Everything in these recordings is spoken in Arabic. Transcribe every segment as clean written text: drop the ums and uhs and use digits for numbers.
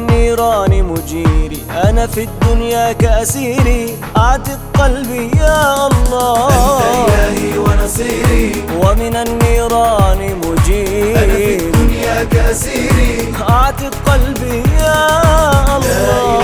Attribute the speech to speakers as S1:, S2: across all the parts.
S1: النيران مجيري، أنا في الدنيا كأسيري، أعتق قلبي يا الله.
S2: أنت إلهي ونصيري،
S1: ومن النيران مجيري،
S2: أنا في الدنيا كأسيري،
S1: أعتق قلبي يا الله.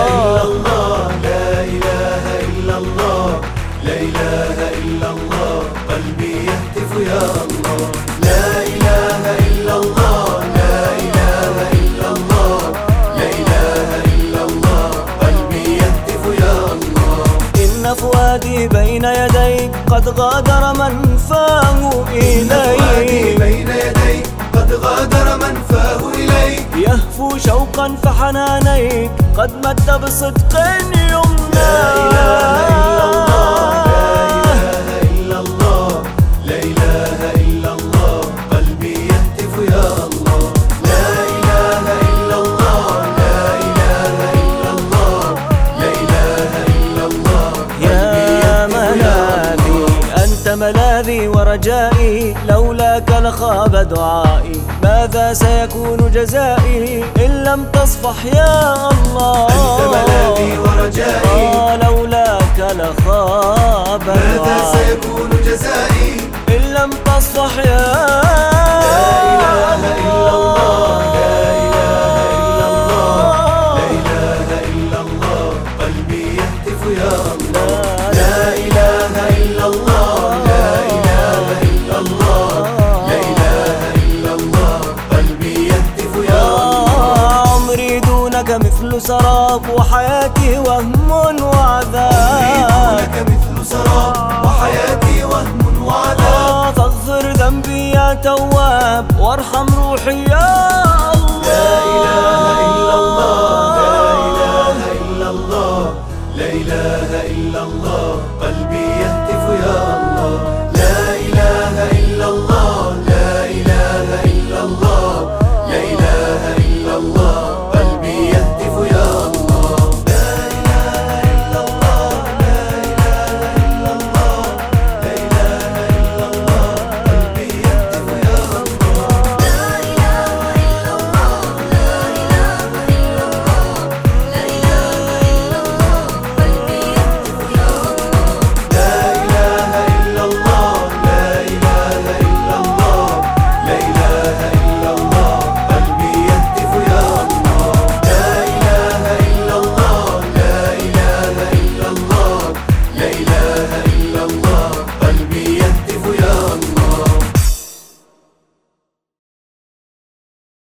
S2: لا إله إلا الله، لا إله إلا الله، قلبي يهتف يا الله. لا إله إلا الله، لا إله إلا الله، لا إله إلا الله، قلبي يهتف يا الله.
S1: إن فؤادي بين يديك قد غادر من فاه إليك،
S2: بين يديك قد غادر من فاه إليك،
S1: يهفو شوقا فحنانيك قد مد بصدق يمنى.
S2: لا إله إلا الله، لا إله إلا الله، لا إله إلا الله، قلبي يهتف يا الله. لا إله إلا الله، لا إله إلا الله، لا إله إلا الله،
S1: يا ملاذي أنت ملاذي ورجائي، لولاك لخاب دعائي، ماذا سيكون جزائي إن لم تصفح يا الله.
S2: أنت ملاذي ورجائي،
S1: لولاك لخاب
S2: ماذا
S1: دعائي،
S2: سيكون جزائي
S1: إن لم تصفح يا
S2: لا إله إلا الله، لا إله إلا الله، لا إله إلا الله، قلبي يهتف يا الله. لا إله إلا الله، لا إله إلا الله، لا إله إلا الله، قلبي يهتف يا الله.
S1: عمري دونك مثل سراب، وحياتي وهم وعذاب،
S2: دونك مثل سراب، وحياتي وهم وعذاب،
S1: فاغفر ذنبي يا تواب، وارحم روحي يا الله.
S2: لا إله إلا